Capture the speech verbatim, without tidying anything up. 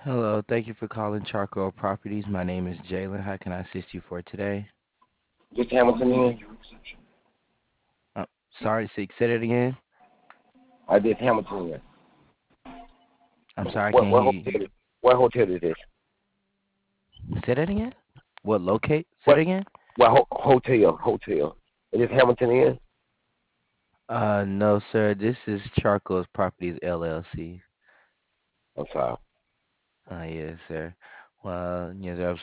Hello, thank you for calling Charcoal Properties. My name is Jalen. How can I assist you for today? This Hamilton in? Uh, sorry, say, say that again. I did Hamilton in. I'm sorry, I What can't what hear you. hotel? Is, what hotel is this? Say that again. What locate? Say that What again. what ho- hotel? Hotel. Is this Hamilton in? Uh, no, sir. This is Charcoal Properties L L C. I'm sorry. Uh, yes, sir. Well, yes, sir.